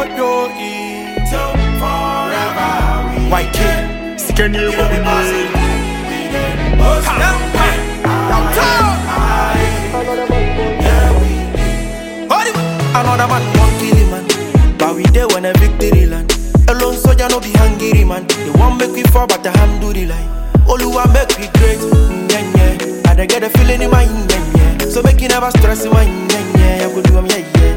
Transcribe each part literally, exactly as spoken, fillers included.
What you eat forever. White king, skin you will be passing. Another man won't kill him, man. But we there when a victory land. Alone soldier no be hungry, man. They won't make we fall, but the hand do the line. Oluwa make we great, yeah, yeah. I dey get a feeling in my yeah, yeah. So make you never stress in my yeah, yeah. I go do 'em, yeah, yeah.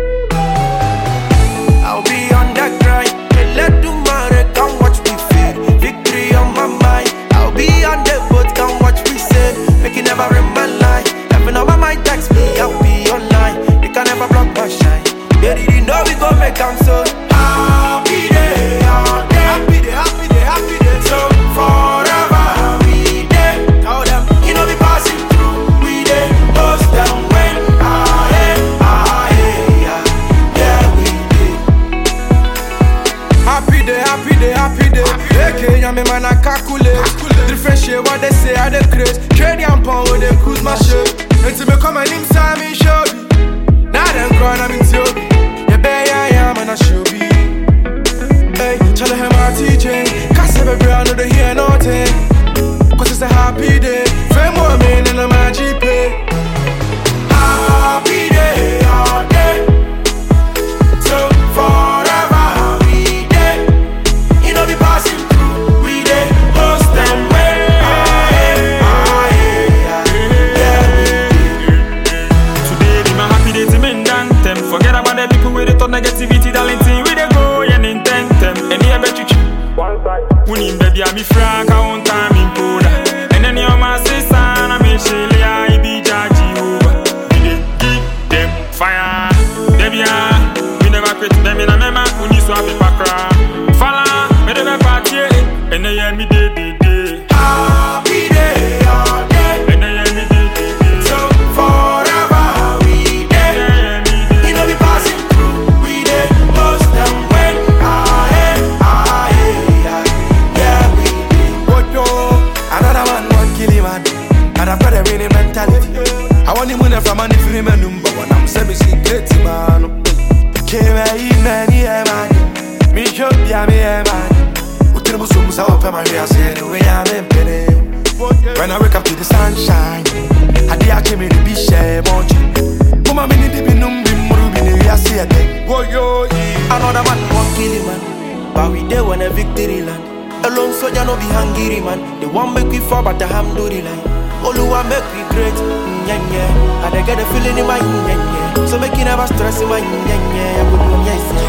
I'll be on that grind. Let do matter, come watch me fade. Victory on my mind. I'll be on the boat, come watch me sail. Make you never in my life. Never know my mind text me, I'll be online. They can never block my shine. They didn't know we gon' make 'em so happy day, all day. Happy day, happy day, happy day. So forever we day. Tell them, you know we passing through. We day, post them when ah yeah, ah yeah, yeah we day. Happy day, happy day, happy day. Okay, yeah me man I calculate. Differentiate what they say I dey craze. Trade and pound when they cruise my ship. Until me come and inside me show. Now them crying I'm in Tiobi. Yeah, baby, I am and I should be. Hey, tell him my teaching. Cause every I know they hear nothing. Cause it's a happy day. Fame more men in my G P. Happy day, all day. So forever we day. You know we passing through. We day, post them when ah yeah, ah yeah, yeah we day. Today be my happy day to men dan them. Forget about the people with the thought negativity, darling. We dey go and intend them. And here bet you Unim baby I'm frank, I won't time in Poda. And then your man says son, I'm in Chile, I be judging over. We dey give them fire. Baby, we never quit them in a mema, we need to have a pakra. Fala, me dey party, and they hear me day, day, day. Happy day, all day. And they hear me day, day, day. So forever we day. You know we passing through. We day, post them when ah yeah, ah yeah, yeah we day. What yo? Another man want kill him man, and I've got a winning mentality. I want him winning from any film and number one. I'm semi secret man. Came a man, yeah man. Me should be a me man. So open my ears, say the way I'm in pain. When I wake up to the sunshine, I did I came in the beach, much. Mama, me need to be numb, be more, be near, I see a thing. Another man won't kill him, man. But we there when a victory land. Alone soldier no be hungry, man. They won't make we fall, but the ham do the line. Oluwa make we great, yeah, yeah. I dey get a feeling in my yeah, yeah. So make you never stress in my yeah, yeah. I would do yes, yeah.